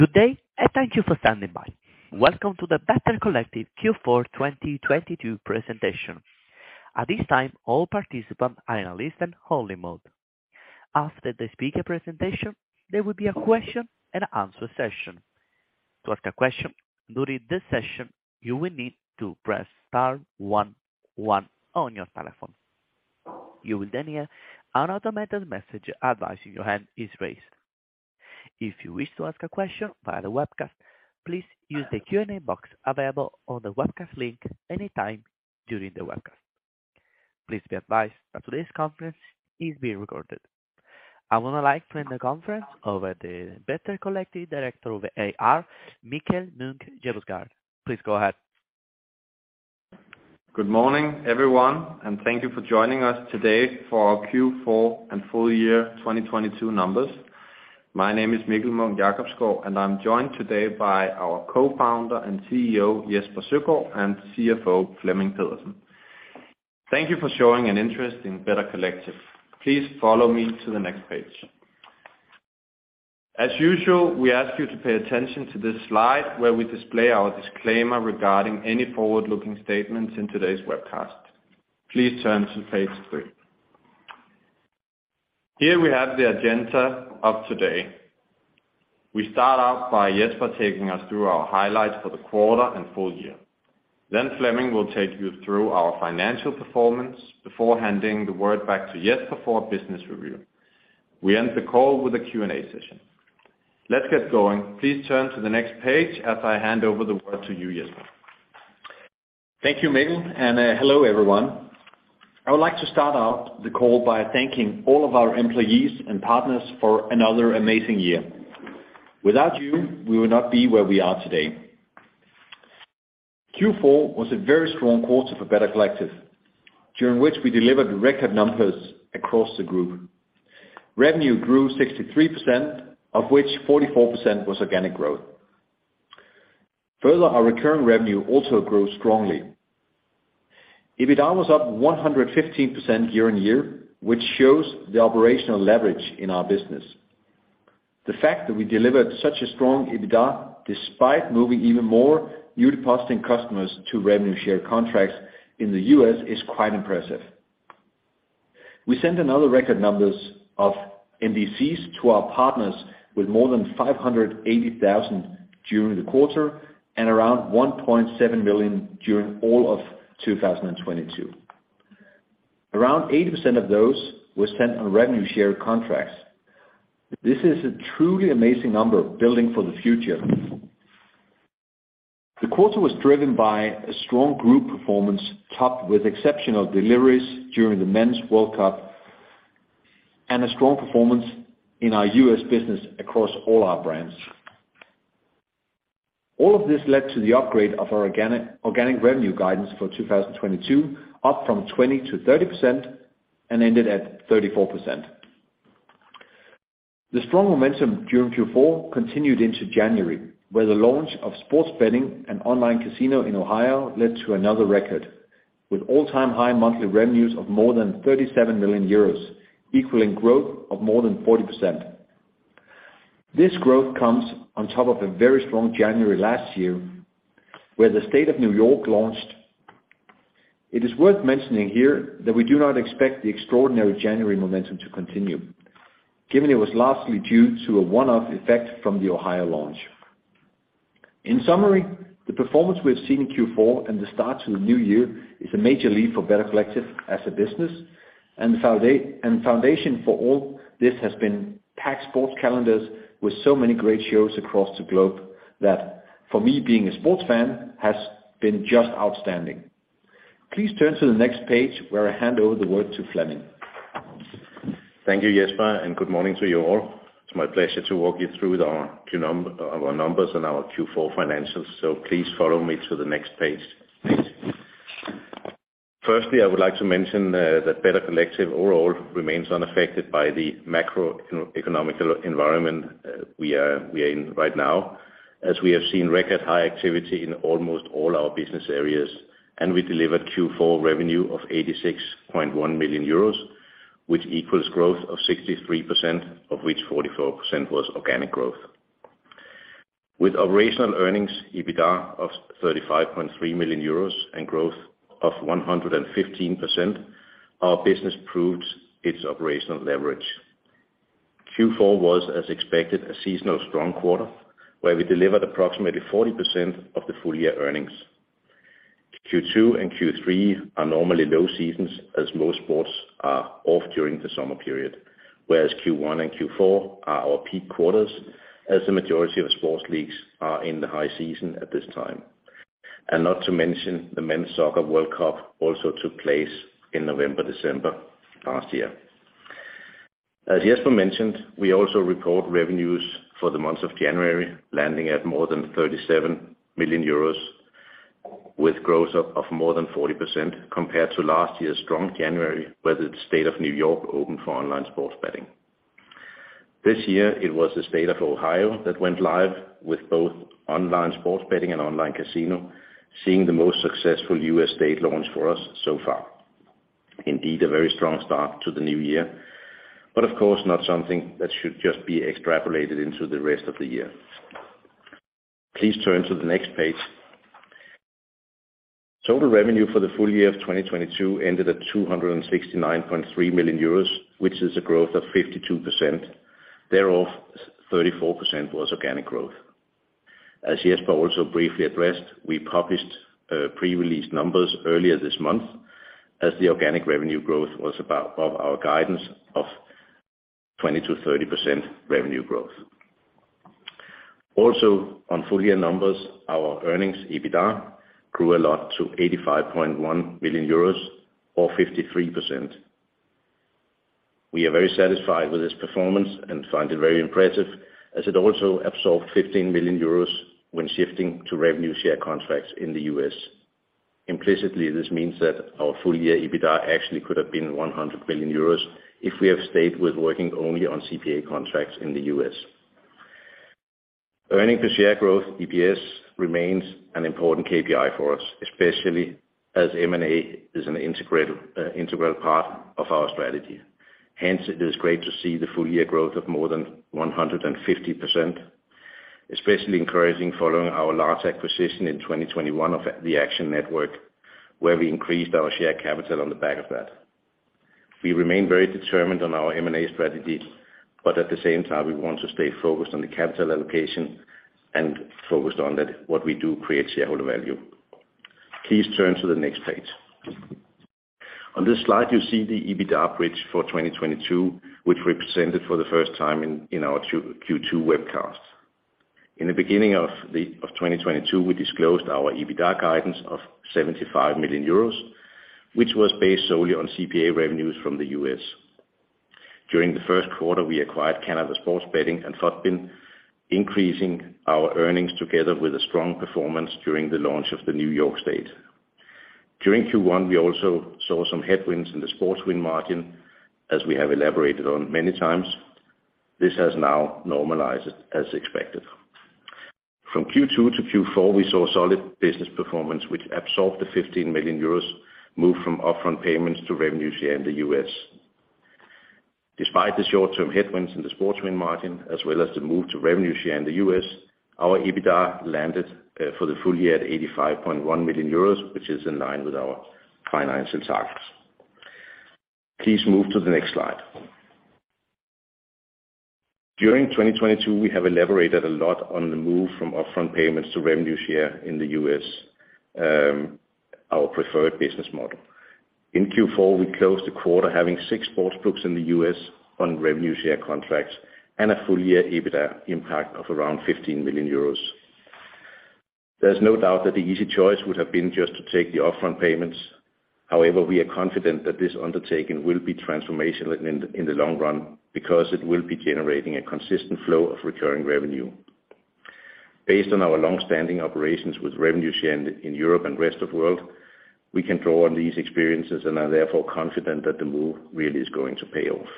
Good day, and thank you for standing by. Welcome to the Better Collective Q4 2022 presentation. At this time, all participants are in a listen-only mode. After the speaker presentation, there will be a question and answer session. To ask a question during this session, you will need to press star one one on your telephone. You will then hear an automated message advising your hand is raised. If you wish to ask a question via the webcast, please use the Q&A box available on the webcast link anytime during the webcast. Please be advised that today's conference is being recorded. I would now like to hand the conference over to Better Collective Director of IR, Mikkel Munch-Jacobsgaard. Please go ahead. Good morning, everyone, and thank you for joining us today for our Q4 and full year 2022 numbers. My name is Mikkel Munch-Jacobsgaard, and I'm joined today by our co-founder and CEO, Jesper Søgaard, and CFO, Flemming Pedersen. Thank you for showing an interest in Better Collective. Please follow me to the next page. As usual, we ask you to pay attention to this slide where we display our disclaimer regarding any forward-looking statements in today's webcast. Please turn to page 3. Here we have the agenda of today. We start out by Jesper taking us through our highlights for the quarter and full year. Flemming will take you through our financial performance before handing the word back to Jesper for a business review. We end the call with a Q&A session. Let's get going. Please turn to the next page as I hand over the word to you, Jesper. Thank you, Mikkel, and hello, everyone. I would like to start out the call by thanking all of our employees and partners for another amazing year. Without you, we would not be where we are today. Q4 was a very strong quarter for Better Collective, during which we delivered record numbers across the group. Revenue grew 63%, of which 44% was organic growth. Further, our recurring revenue also grew strongly. EBITDA was up 115% year-on-year, which shows the operational leverage in our business. The fact that we delivered such a strong EBITDA despite moving even more new depositing customers to revenue share contracts in the US is quite impressive. We sent another record numbers of NDCs to our partners with more than 580,000 during the quarter and around 1.7 million during all of 2022. Around 80% of those were sent on revenue share contracts. This is a truly amazing number building for the future. The quarter was driven by a strong group performance topped with exceptional deliveries during the Men's World Cup and a strong performance in our US business across all our brands. All of this led to the upgrade of our organic revenue guidance for 2022, up from 20% to 30% and ended at 34%. The strong momentum during Q4 continued into January, where the launch of sports betting and online casino in Ohio led to another record, with all-time high monthly revenues of more than 37 million euros, equaling growth of more than 40%. This growth comes on top of a very strong January last year, where the state of New York launched. It is worth mentioning here that we do not expect the extraordinary January momentum to continue, given it was largely due to a one-off effect from the Ohio launch. In summary, the performance we have seen in Q4 and the start to the new year is a major leap for Better Collective as a business, and the foundation for all this has been packed sports calendars with so many great shows across the globe that, for me being a sports fan, has been just outstanding. Please turn to the next page where I hand over the word to Flemming. Thank you, Jesper, and good morning to you all. It's my pleasure to walk you through our numbers and our Q4 financials, so please follow me to the next page. Firstly, I would like to mention that Better Collective overall remains unaffected by the macroeconomic environment we are in right now, as we have seen record high activity in almost all our business areas, and we delivered Q4 revenue of 86.1 million euros, which equals growth of 63%, of which 44% was organic growth. With operational earnings EBITDA of 35.3 million euros and growth of 115%, our business proved its operational leverage. Q4 was, as expected, a seasonal strong quarter, where we delivered approximately 40% of the full year earnings. Q2 and Q3 are normally low seasons, as most sports are off during the summer period, whereas Q1 and Q4 are our peak quarters, as the majority of sports leagues are in the high season at this time. And not to mention, the Men's Soccer World Cup also took place in November, December last year. As Jesper mentioned, we also report revenues for the month of January, landing at more than 37 million euros, with growth of more than 40% compared to last year's strong January, where the state of New York opened for online sports betting. This year, it was the state of Ohio that went live with both online sports betting and online casino, seeing the most successful U.S. state launch for us so far. Indeed, a very strong start to the new year, but of course not something that should just be extrapolated into the rest of the year. Please turn to the next page. Total revenue for the full year of 2022 ended at 269.3 million euros, which is a growth of 52%. Thereof, 34% was organic growth. As Jesper also briefly addressed, we published pre-release numbers earlier this month, as the organic revenue growth was above our guidance of 20 to 30% revenue growth. Also, on full year numbers, our earnings EBITDA grew a lot to 85.1 million euros, or 53%. We are very satisfied with this performance and find it very impressive, as it also absorbed 15 million euros when shifting to revenue share contracts in the US. Implicitly, this means that our full year EBITDA actually could have been 100 million euros if we have stayed with working only on CPA contracts in the US. Earning per share growth, EPS, remains an important KPI for us, especially as M&A is an integral part of our strategy. Hence, it is great to see the full year growth of more than 150%, especially encouraging following our large acquisition in 2021 of the Action Network, where we increased our share capital on the back of that. We remain very determined on our M&A strategy, but at the same time, we want to stay focused on the capital allocation and focused on that what we do creates shareholder value. Please turn to the next page. On this slide, you see the EBITDA bridge for 2022, which we presented for the first time in our Q2 webcast. In the beginning of 2022, we disclosed our EBITDA guidance of 75 million euros, which was based solely on CPA revenues from the US. During the first quarter, we acquired Canada Sports Betting and FUTBIN, increasing our earnings together with a strong performance during the launch of the New York state. During Q1, we also saw some headwinds in the sports win margin, as we have elaborated on many times. This has now normalized as expected. From Q2 to Q4, we saw solid business performance, which absorbed the 15 million euros move from upfront payments to revenue share in the US. Despite the short-term headwinds in the sports win margin, as well as the move to revenue share in the US, our EBITDA landed for the full year at 85.1 million euros, which is in line with our financial targets. Please move to the next slide. During 2022, we have elaborated a lot on the move from upfront payments to revenue share in the US, our preferred business model. In Q4, we closed the quarter having 6 sportsbooks in the US on revenue share contracts and a full year EBITDA impact of around 15 million euros. There's no doubt that the easy choice would have been just to take the upfront payments. However, we are confident that this undertaking will be transformational in the long run, because it will be generating a consistent flow of recurring revenue. Based on our long-standing operations with revenue share in Europe and rest of world, we can draw on these experiences and are therefore confident that the move really is going to pay off.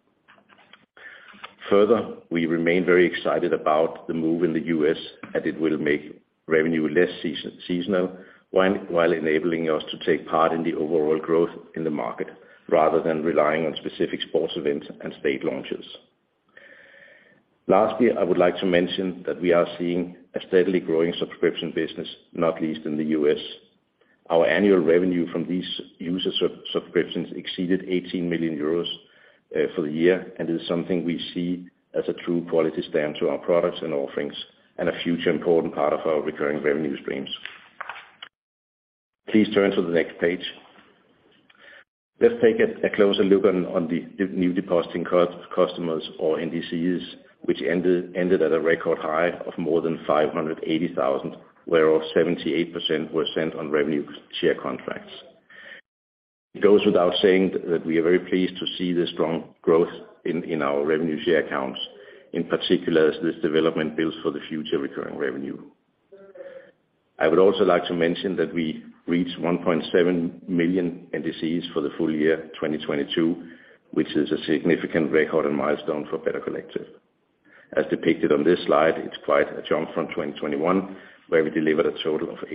Further, we remain very excited about the move in the US, as it will make revenue less seasonal, while enabling us to take part in the overall growth in the market, rather than relying on specific sports events and state launches. Lastly, I would like to mention that we are seeing a steadily growing subscription business, not least in the US. Our annual revenue from these user subscriptions exceeded 18 million euros for the year, and is something we see as a true quality stamp to our products and offerings, and a future important part of our recurring revenue streams. Please turn to the next page. Let's take a closer look on the new depositing customers, or NDCs, which ended at a record high of more than 580,000, whereof 78% were sent on revenue share contracts. It goes without saying that we are very pleased to see the strong growth in our revenue share accounts, in particular as this development builds for the future recurring revenue. I would also like to mention that we reached 1.7 million NDCs for the full year 2022, which is a significant record and milestone for Better Collective. As depicted on this slide, it's quite a jump from 2021, where we delivered a total of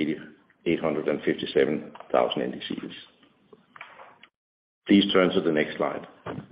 857,000 NDCs. Please turn to the next slide.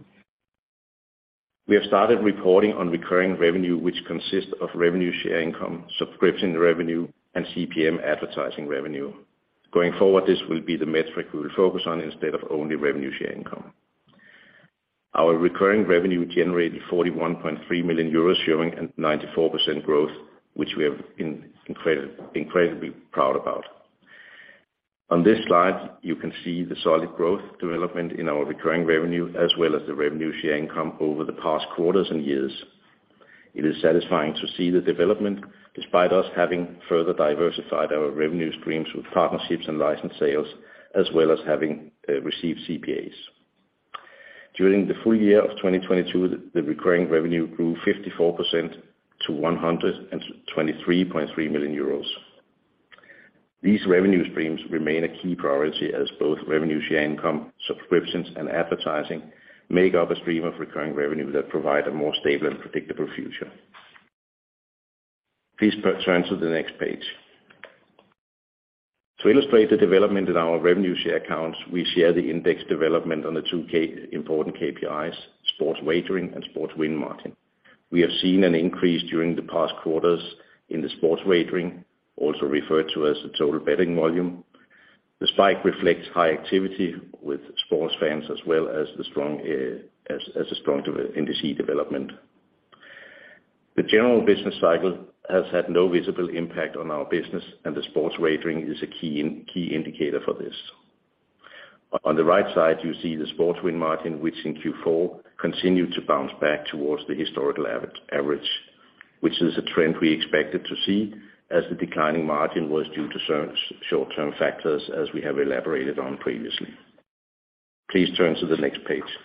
We have started reporting on recurring revenue, which consists of revenue share income, subscription revenue, and CPM advertising revenue. Going forward, this will be the metric we will focus on instead of only revenue share income. Our recurring revenue generated 41.3 million euros, showing a 94% growth, which we have been incredibly proud about. On this slide, you can see the solid growth development in our recurring revenue, as well as the revenue share income over the past quarters and years. It is satisfying to see the development, despite us having further diversified our revenue streams with partnerships and license sales, as well as having received CPAs. During the full year of 2022, the recurring revenue grew 54% to 123.3 million euros. These revenue streams remain a key priority, as both revenue share income, subscriptions, and advertising make up a stream of recurring revenue that provide a more stable and predictable future. Please turn to the next page. To illustrate the development in our revenue share accounts, we share the index development on the two important KPIs, sports wagering and sports win margin. We have seen an increase during the past quarters in the sports wagering, also referred to as the total betting volume. The spike reflects high activity with sports fans, as well as the strong NDC development. The general business cycle has had no visible impact on our business, and the sports wagering is a key indicator for this. On the right side, you see the sports win margin, which in Q4 continued to bounce back towards the historical average, which is a trend we expected to see, as the declining margin was due to certain short-term factors, as we have elaborated on previously. Please turn to the next page.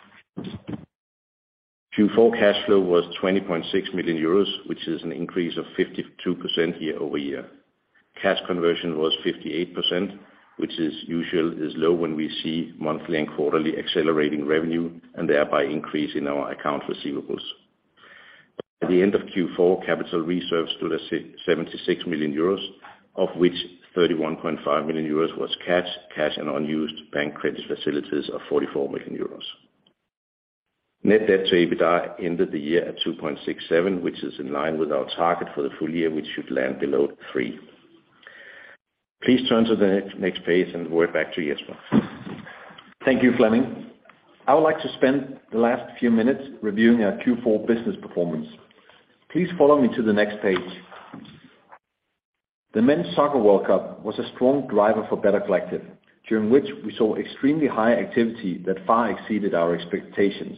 Q4 cash flow was 20.6 million euros, which is an increase of 52% year-over-year. Cash conversion was 58%, which is low when we see monthly and quarterly accelerating revenue, and thereby increase in our accounts receivables. At the end of Q4, capital reserves stood at 76 million euros, of which 31.5 million euros was cash and unused bank credit facilities of 44 million euros. Net debt to EBITDA ended the year at 2.67, which is in line with our target for the full year, which should land below 3. Please turn to the next page and word back to Jesper. Thank you, Flemming. I would like to spend the last few minutes reviewing our Q4 business performance. Please follow me to the next page. The Men's Soccer World Cup was a strong driver for Better Collective, during which we saw extremely high activity that far exceeded our expectations.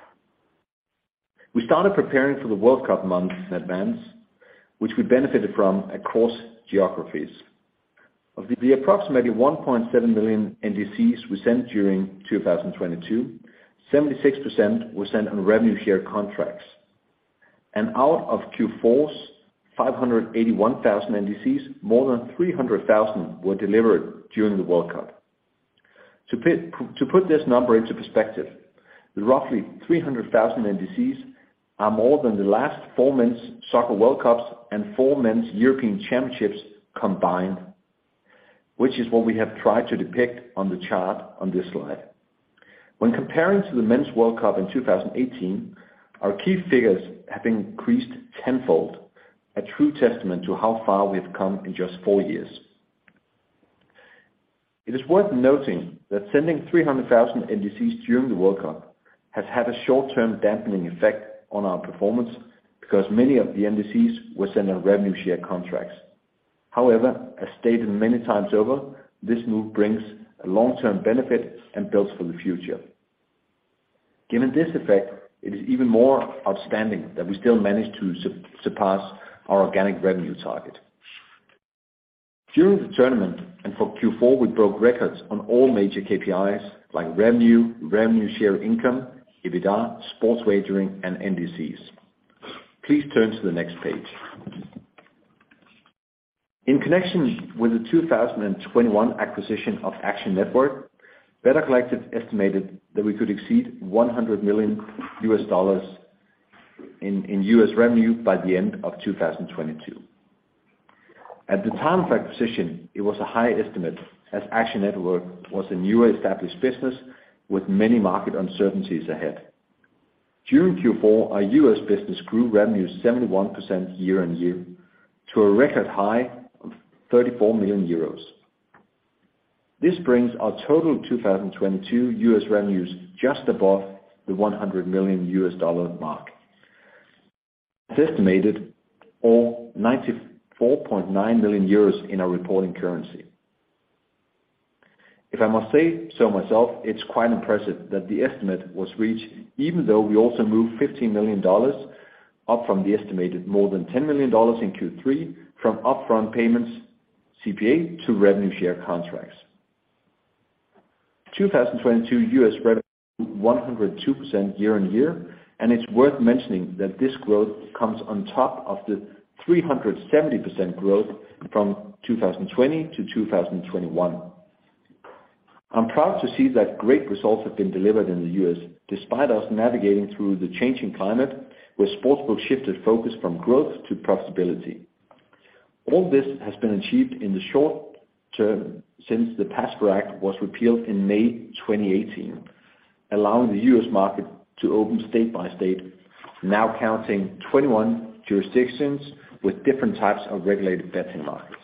We started preparing for the World Cup month in advance, which we benefited from across geographies. Of the approximately 1.7 million NDCs we sent during 2022, 76% were sent on revenue share contracts. And out of Q4's 581,000 NDCs, more than 300,000 were delivered during the World Cup. To put this number into perspective, the roughly 300,000 NDCs are more than the last 4 Men's Soccer World Cups and 4 Men's European Championships combined, which is what we have tried to depict on the chart on this slide. When comparing to the Men's World Cup in 2018, our key figures have increased tenfold, a true testament to how far we have come in just 4 years. It is worth noting that sending 300,000 NDCs during the World Cup has had a short-term dampening effect on our performance because many of the NDCs were sent on revenue share contracts. However, as stated many times over, this move brings a long-term benefit and builds for the future. Given this effect, it is even more outstanding that we still managed to surpass our organic revenue target. During the tournament and for Q4, we broke records on all major KPIs like revenue, revenue share income, EBITDA, sports wagering, and NDCs. Please turn to the next page. In connection with the 2021 acquisition of Action Network, Better Collective estimated that we could exceed $100 million in US revenue by the end of 2022. At the time of acquisition, it was a high estimate as Action Network was a newer established business with many market uncertainties ahead. During Q4, our US business grew revenue 71% year-on-year to a record high of 34 million euros. This brings our total 2022 US revenues just above the $100 million mark. It's estimated, or 94.9 million euros in our reporting currency. If I must say so myself, it's quite impressive that the estimate was reached even though we also moved $15 million up from the estimated more than $10 million in Q3 from upfront payments, CPA, to revenue share contracts. 2022 US revenue 102% year-on-year, and it's worth mentioning that this growth comes on top of the 370% growth from 2020 to 2021. I'm proud to see that great results have been delivered in the US, despite us navigating through the changing climate where sportsbook shifted focus from growth to profitability. All this has been achieved in the short term since the PASPA Act was repealed in May 2018, allowing the US market to open state by state, now counting 21 jurisdictions with different types of regulated betting markets.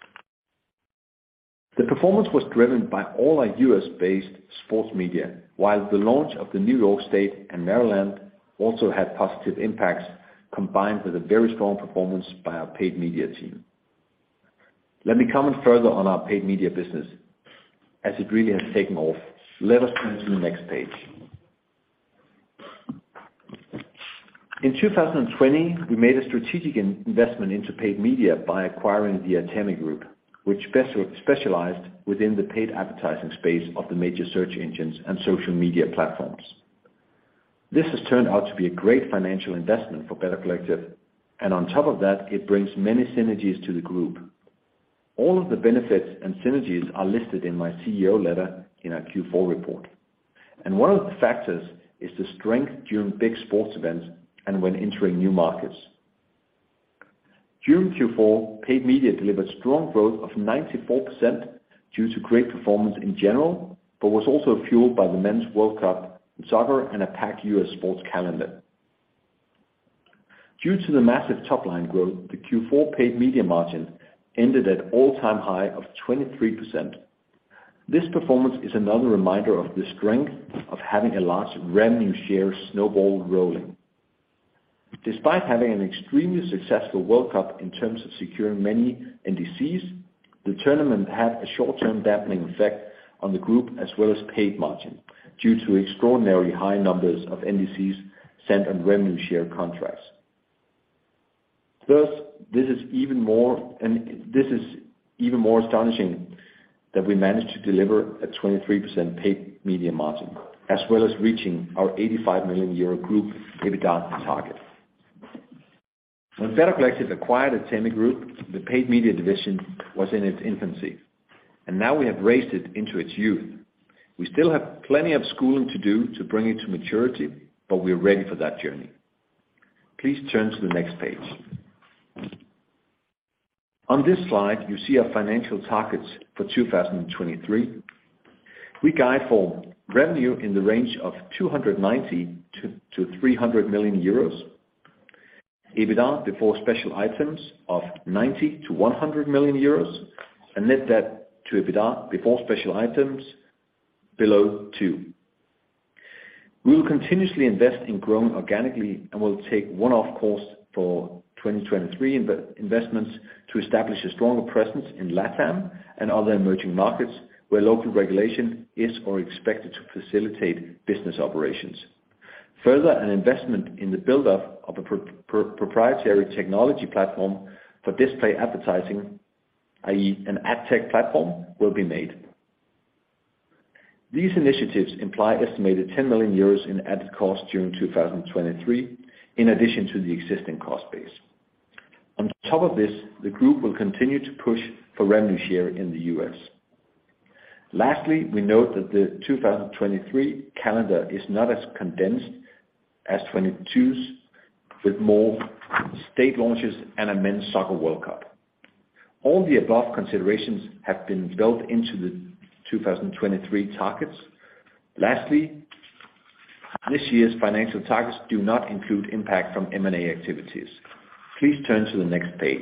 The performance was driven by all our US-based sports media, while the launch of the New York State and Maryland also had positive impacts, combined with a very strong performance by our paid media team. Let me comment further on our paid media business, as it really has taken off. Let us turn to the next page. In 2020, we made a strategic investment into paid media by acquiring the Atemi Group, which specialized within the paid advertising space of the major search engines and social media platforms. This has turned out to be a great financial investment for Better Collective, and on top of that, it brings many synergies to the group. All of the benefits and synergies are listed in my CEO letter in our Q4 report. And one of the factors is the strength during big sports events and when entering new markets. During Q4, paid media delivered strong growth of 94% due to great performance in general, but was also fueled by the Men's World Cup in soccer and a packed US sports calendar. Due to the massive top-line growth, the Q4 paid media margin ended at all-time high of 23%. This performance is another reminder of the strength of having a large revenue share snowball rolling. Despite having an extremely successful World Cup in terms of securing many NDCs, the tournament had a short-term dampening effect on the group as well as paid margin due to extraordinarily high numbers of NDCs sent on revenue share contracts. Thus, this is even more astonishing that we managed to deliver a 23% paid media margin, as well as reaching our 85 million euro group EBITDA target. When Better Collective acquired Atemi Group, the paid media division was in its infancy, and now we have raised it into its youth. We still have plenty of schooling to do to bring it to maturity, but we're ready for that journey. Please turn to the next page. On this slide, you see our financial targets for 2023. We guide for revenue in the range of 290 to 300 million euros, EBITDA before special items of 90 to 100 million euros, and net debt to EBITDA before special items below 2. We will continuously invest in growing organically and will take one-off costs for 2023 investments to establish a stronger presence in LATAM and other emerging markets where local regulation is or expected to facilitate business operations. Further, an investment in the build-up of a proprietary technology platform for display advertising, i.e. an ad tech platform, will be made. These initiatives imply estimated 10 million euros in added costs during 2023, in addition to the existing cost base. On top of this, the group will continue to push for revenue share in the US. Lastly, we note that the 2023 calendar is not as condensed as 22's, with more state launches and a men's soccer World Cup. All the above considerations have been built into the 2023 targets. Lastly, this year's financial targets do not include impact from M&A activities. Please turn to the next page.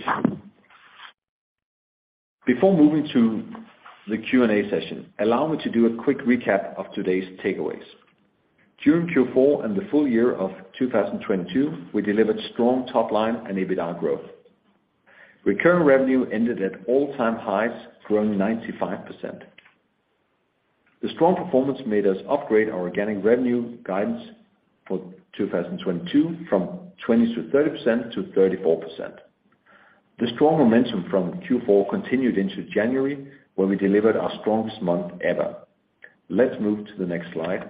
Before moving to the Q&A session, allow me to do a quick recap of today's takeaways. During Q4 and the full year of 2022, we delivered strong top line and EBITDA growth. Recurring revenue ended at all-time highs, growing 95%. The strong performance made us upgrade our organic revenue guidance for 2022 from 20%-30% to 34%. The strong momentum from Q4 continued into January, where we delivered our strongest month ever. Let's move to the next slide.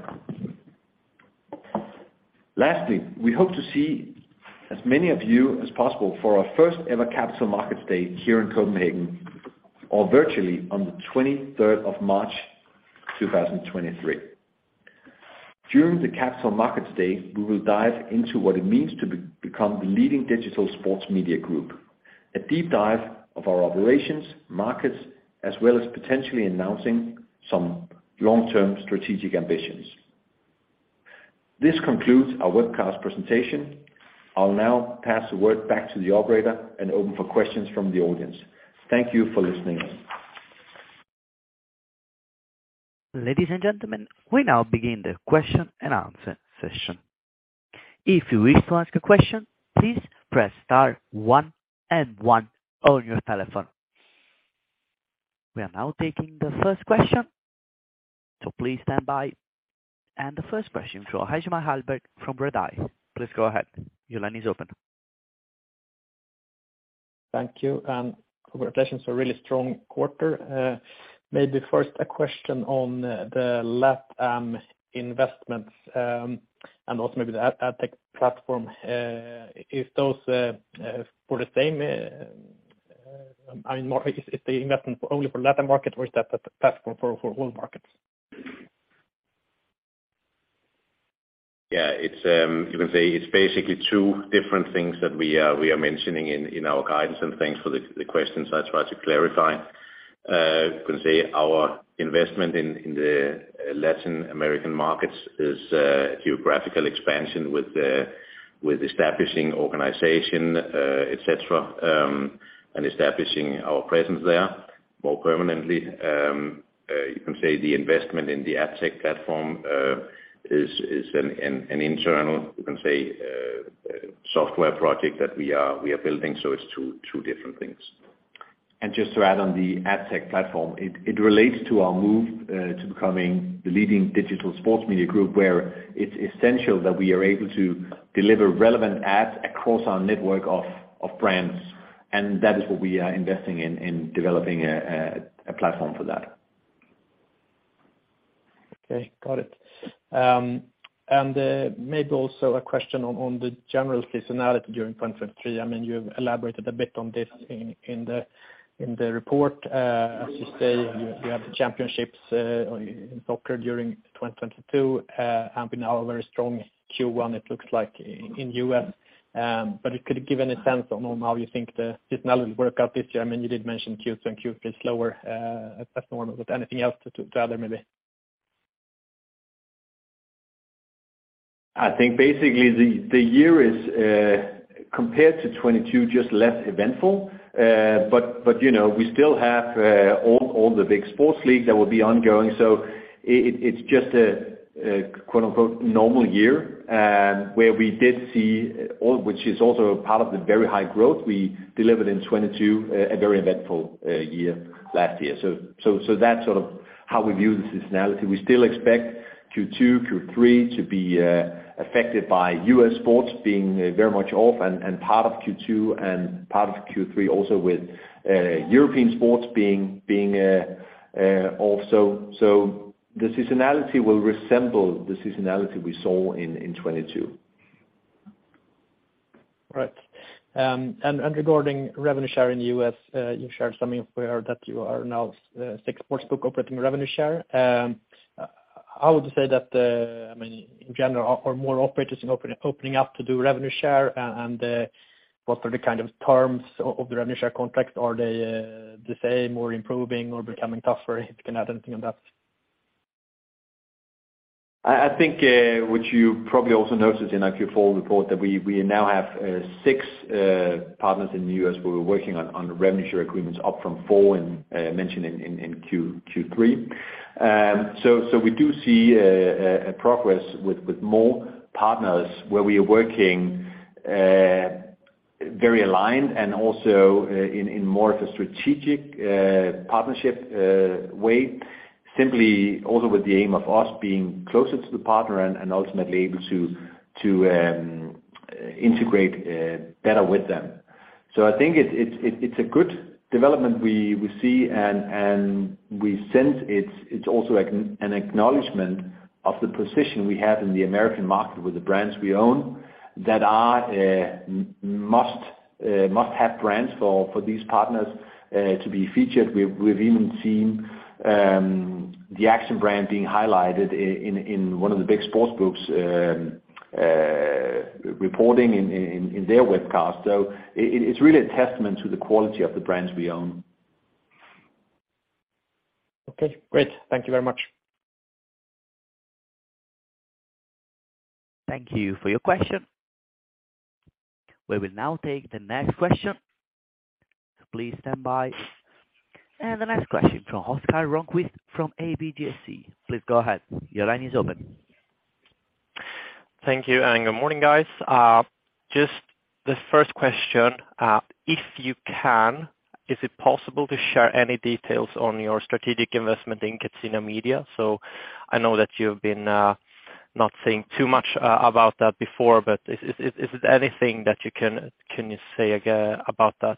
Lastly, we hope to see as many of you as possible for our first ever Capital Markets Day here in Copenhagen, or virtually on the 23rd of March 2023. During the Capital Markets Day, we will dive into what it means to become the leading digital sports media group, a deep dive of our operations, markets, as well as potentially announcing some long-term strategic ambitions. This concludes our webcast presentation. I'll now pass the word back to the operator and open for questions from the audience. Thank you for listening. Ladies and gentlemen, we now begin the question and answer session. If you wish to ask a question, please press star 1 and 1 on your telephone. We are now taking the first question, so please stand by. And the first question from Hjalmar Ahlberg from Redeye. Please go ahead. Your line is open. Thank you, and congratulations for a really strong quarter. Maybe first a question on the LATAM investments, and also maybe the ad tech platform. Is those for the same, I mean, more, is the investment only for LATAM market, or is that a platform for all markets? Yeah, it's you can say it's basically two different things that we are mentioning in our guidance, and thanks for the questions. I try to clarify. You can say our investment in the Latin American markets is geographical expansion with establishing organization, etc., and establishing our presence there more permanently. You can say the investment in the ad tech platform is an internal, you can say, software project that we are building. So it's two different things. And just to add on the ad tech platform, it relates to our move to becoming the leading digital sports media group, where it's essential that we are able to deliver relevant ads across our network of brands. And that is what we are investing in developing a platform for that. Okay, got it. And maybe also a question on the general seasonality during 2023. I mean, you've elaborated a bit on this in the report. As you say, you have the championships in soccer during 2022, and we now have a very strong Q1, it looks like, in US. But could you give any sense on how you think the seasonality will work out this year? I mean, you did mention Q2 and Q3 slower, that's normal, but anything else to add there maybe? I think basically the year is compared to 22, just less eventful. But you know, we still have all the big sports leagues that will be ongoing. So it's just a quote unquote normal year, where we did see which is also part of the very high growth we delivered in 22, a very eventful year last year. So that's sort of how we view the seasonality. We still expect Q2, Q3 to be affected by US sports being very much off, and part of Q2 and part of Q3 also with European sports being off. So the seasonality will resemble the seasonality we saw in 22. Right. And regarding revenue share in the US, you shared some info that you are now 6 sportsbook operating revenue share. How would you say that, I mean, in general, are more operators opening up to do revenue share, and what are the kind of terms of the revenue share contract? Are they the same or improving or becoming tougher? If you can add anything on that. I think which you probably also noticed in our Q4 report, that we now have 6 partners in the US where we're working on revenue share agreements, up from 4 mentioned in Q3. So we do see a progress with more partners where we are working very aligned, and also in more of a strategic partnership way. Simply also with the aim of us being closer to the partner and ultimately able to integrate better with them. So I think it's a good development we see, and we sense it's also an acknowledgement of the position we have in the American market with the brands we own that are must-have brands for these partners to be featured. We've even seen the Action brand being highlighted in one of the big sports books reporting in their webcast. So it's really a testament to the quality of the brands we own. Okay, great. Thank you very much. Thank you for your question. We will now take the next question. So please stand by. And the next question from Oscar Rönnkvist from ABGSC. Please go ahead. Your line is open. Thank you, and good morning, guys. Just the first question, if you can, is it possible to share any details on your strategic investment in Catena Media? So I know that you've been not saying too much about that before, but is it anything that you can say about that?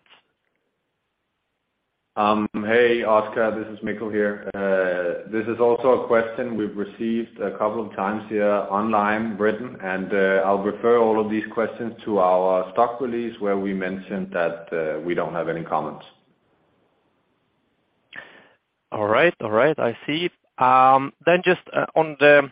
Hey, Oscar, this is Mikkel here. This is also a question we've received a couple of times here online, written, and I'll refer all of these questions to our stock release, where we mentioned that we don't have any comments. All right, I see. Then just on the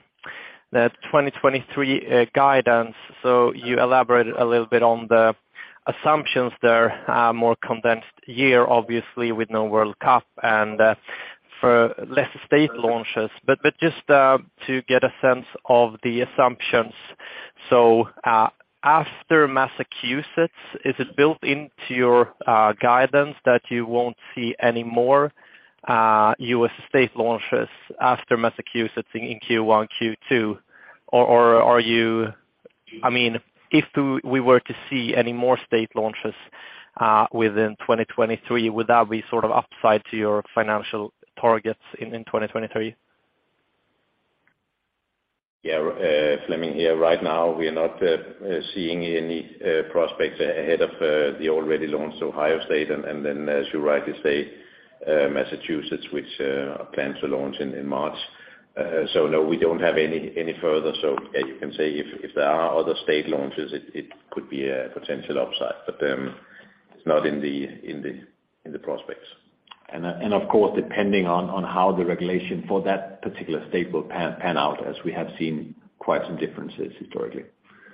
2023 guidance, so you elaborated a little bit on the assumptions there, more condensed year, obviously, with no World Cup and for less state launches. But just to get a sense of the assumptions. So after Massachusetts, is it built into your guidance that you won't see any more US state launches after Massachusetts in Q1, Q2? Or are you, I mean, if we were to see any more state launches within 2023, would that be sort of upside to your financial targets in 2023? Yeah, Flemming here. Right now, we are not seeing any prospects ahead of the already launched Ohio State, and then, as you rightly say, Massachusetts, which are planned to launch in March. So no, we don't have any further. So yeah, you can say if there are other state launches, it could be a potential upside, but it's not in the prospects. And of course, depending on how the regulation for that particular state will pan out, as we have seen quite some differences historically.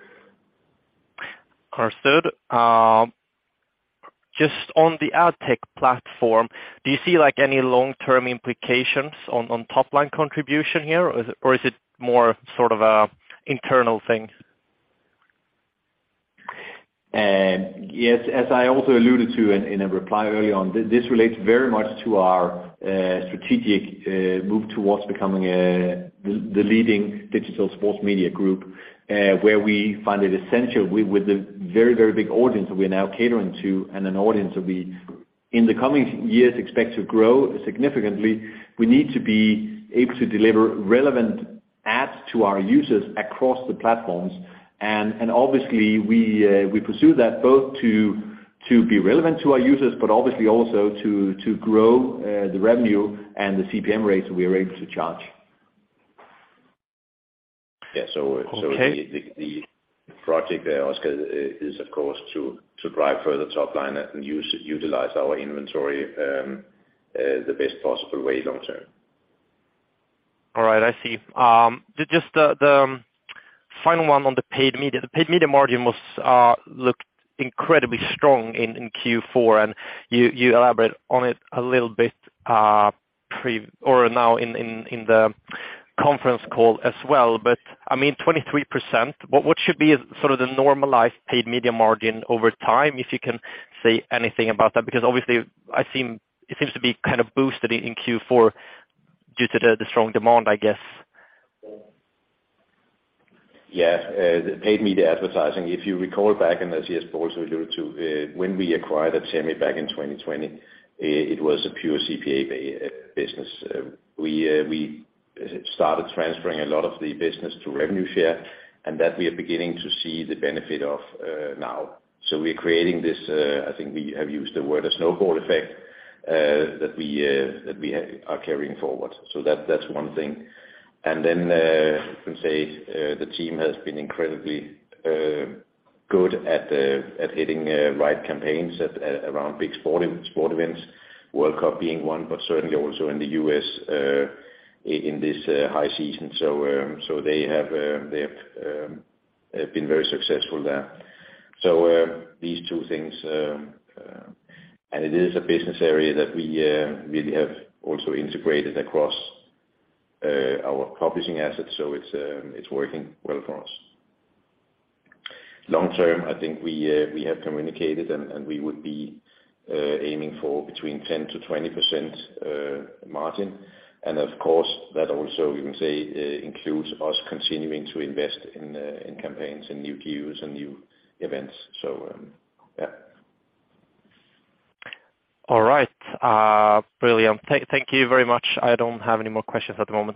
Understood. Just on the ad tech platform, do you see like any long-term implications on top line contribution here, or is it more sort of a internal thing? Yes, as I also alluded to in a reply earlier on, this relates very much to our strategic move towards becoming the leading digital sports media group, where we find it essential with the very, very big audience that we're now catering to, and an audience that we, in the coming years, expect to grow significantly. We need to be able to deliver relevant ads to our users across the platforms. And obviously we pursue that both to be relevant to our users, but obviously also to grow the revenue and the CPM rates we are able to charge. Yeah. So the project there, Oscar, is of course to drive further top line and utilize our inventory the best possible way long term. All right, I see. Just the final one on the paid media. The paid media margin was looked incredibly strong in Q4, and you elaborate on it a little bit now in the conference call as well. But I mean, 23%. What should be sort of the normalized paid media margin over time, if you can say anything about that? Because obviously it seems to be kind of boosted in Q4 due to the strong demand, I guess. Yeah, the paid media advertising, if you recall back, and as Jesper also alluded to, when we acquired Atemi back in 2020, it was a pure CPA business. We started transferring a lot of the business to revenue share, and that we are beginning to see the benefit of now. So we're creating this, I think we have used the word a snowball effect, that we are carrying forward. So that's one thing. And then you can say the team has been incredibly good at hitting right campaigns around big sport events, World Cup being one, but certainly also in the US in this high season. So they have been very successful there. So these two things, and it is a business area that we really have also integrated across our publishing assets, so it's working well for us. Long term, I think we have communicated, and we would be aiming for between 10 to 20% margin, and of course that also, you can say, includes us continuing to invest in campaigns and new views and new events. So yeah. All right. Brilliant. Thank you very much. I don't have any more questions at the moment.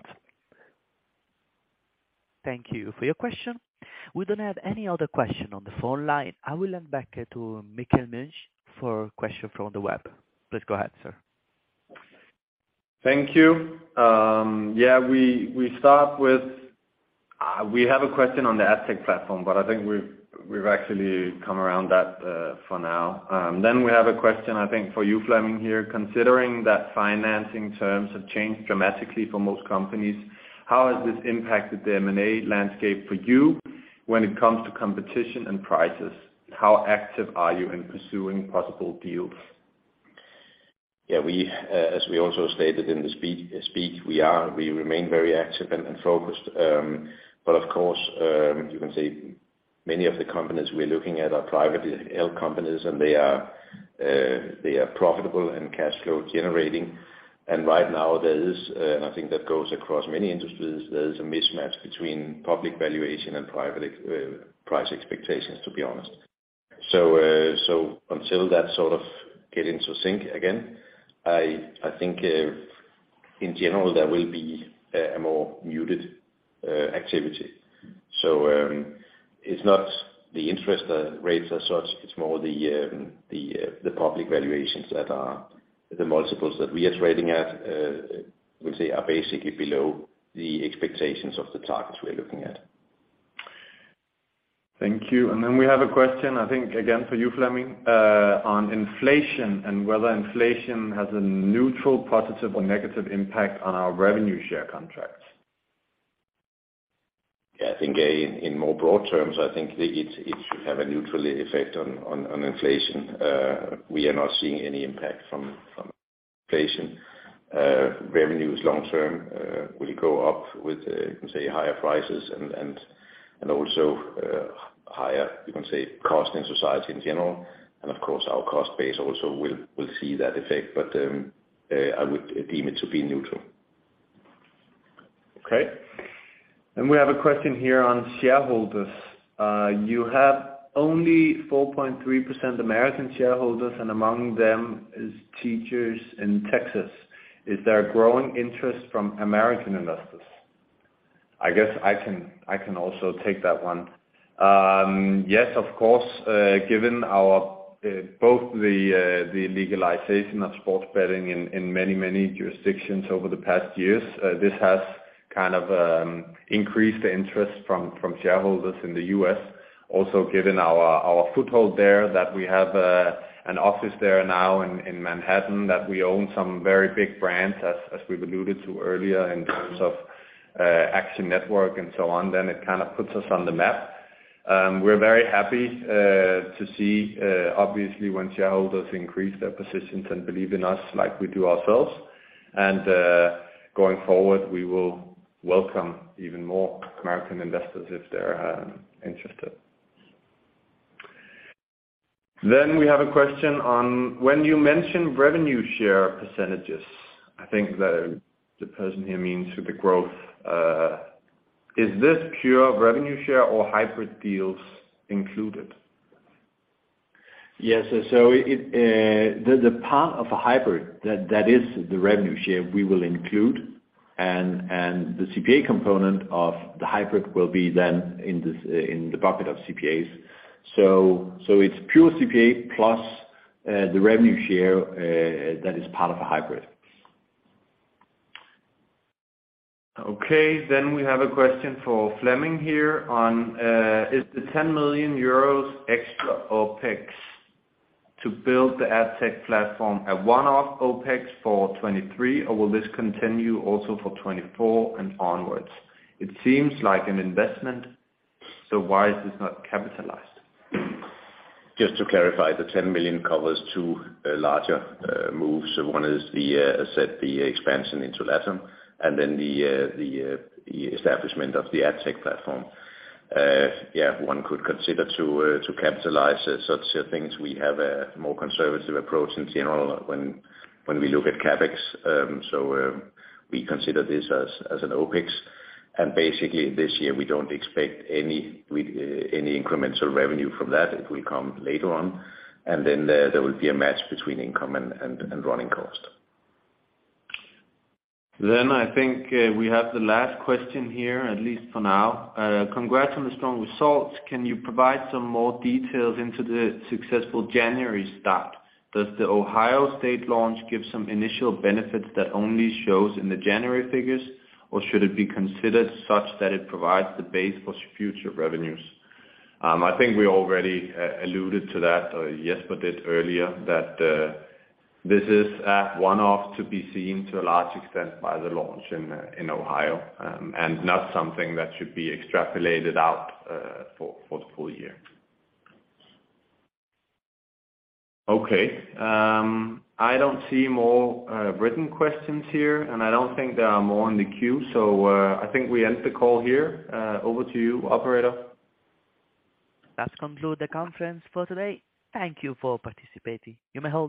Thank you for your question. We don't have any other question on the phone line. I will hand back to Mikkel Munch for a question from the web. Please go ahead, sir. Thank you. We start with, we have a question on the AdTech platform, but I think we've actually come around that for now. Then we have a question, I think, for you, Flemming, here. Considering that financing terms have changed dramatically for most companies, how has this impacted the M&A landscape for you when it comes to competition and prices? How active are you in pursuing possible deals? Yeah, as we also stated in the speak, we remain very active and focused. But of course, you can say many of the companies we're looking at are privately held companies, and they are profitable and cash flow generating. And right now there is, and I think that goes across many industries, there is a mismatch between public valuation and private price expectations, to be honest. So until that sort of get into sync again, I think in general there will be a more muted activity. So it's not the interest rates as such, it's more the public valuations that are the multiples that we are trading at, we'll say, are basically below the expectations of the targets we're looking at. Thank you. And then we have a question, I think, again for you, Flemming, on inflation and whether inflation has a neutral, positive or negative impact on our revenue share contracts. Yeah, I think in more broad terms, I think it should have a neutral effect on inflation. We are not seeing any impact from inflation. Revenues long term will go up with, you can say, higher prices and also higher, you can say, cost in society in general. And of course, our cost base also will see that effect, but I would deem it to be neutral. Okay. And we have a question here on shareholders. You have only 4.3% American shareholders, and among them is teachers in Texas. Is there a growing interest from American investors? I guess I can also take that one. Yes, of course, given our both the legalization of sports betting in many jurisdictions over the past years, this has kind of increased the interest from shareholders in the U.S. Also, given our foothold there, that we have an office there now in Manhattan, that we own some very big brands, as we've alluded to earlier, in terms of Action Network and so on, then it kind of puts us on the map. We're very happy to see, obviously, when shareholders increase their positions and believe in us like we do ourselves. And going forward, we will welcome even more American investors if they're interested. Then we have a question on when you mention revenue share percentages. I think that the person here means with the growth. Is this pure revenue share or hybrid deals included? Yes, so the part of a hybrid that is the revenue share we will include, and the CPA component of the hybrid will be then in the bucket of CPAs. So it's pure CPA plus the revenue share that is part of a hybrid. Okay, then we have a question for Flemming here on, is the 10 million euros extra OPEX to build the AdTech platform a one-off OPEX for 23, or will this continue also for 24 and onwards? It seems like an investment, so why is this not capitalized? Just to clarify, the 10 million covers two larger moves. So one is the expansion into LATAM, and then the establishment of the AdTech platform. One could consider to capitalize such things. We have a more conservative approach in general when we look at CapEx. So we consider this as an OPEX. And basically this year we don't expect any incremental revenue from that. It will come later on. And then there will be a match between income and running cost. Then I think we have the last question here, at least for now. Congrats on the strong results. Can you provide some more details into the successful January start? Does the Ohio state launch give some initial benefits that only shows in the January figures, or should it be considered such that it provides the base for future revenues? I think we already alluded to that, or Jesper did earlier, that this is a one-off to be seen to a large extent by the launch in Ohio, and not something that should be extrapolated out for the full year. Okay, I don't see more written questions here, and I don't think there are more in the queue, so I think we end the call here. Over to you, operator. That concludes the conference for today. Thank you for participating. You may hold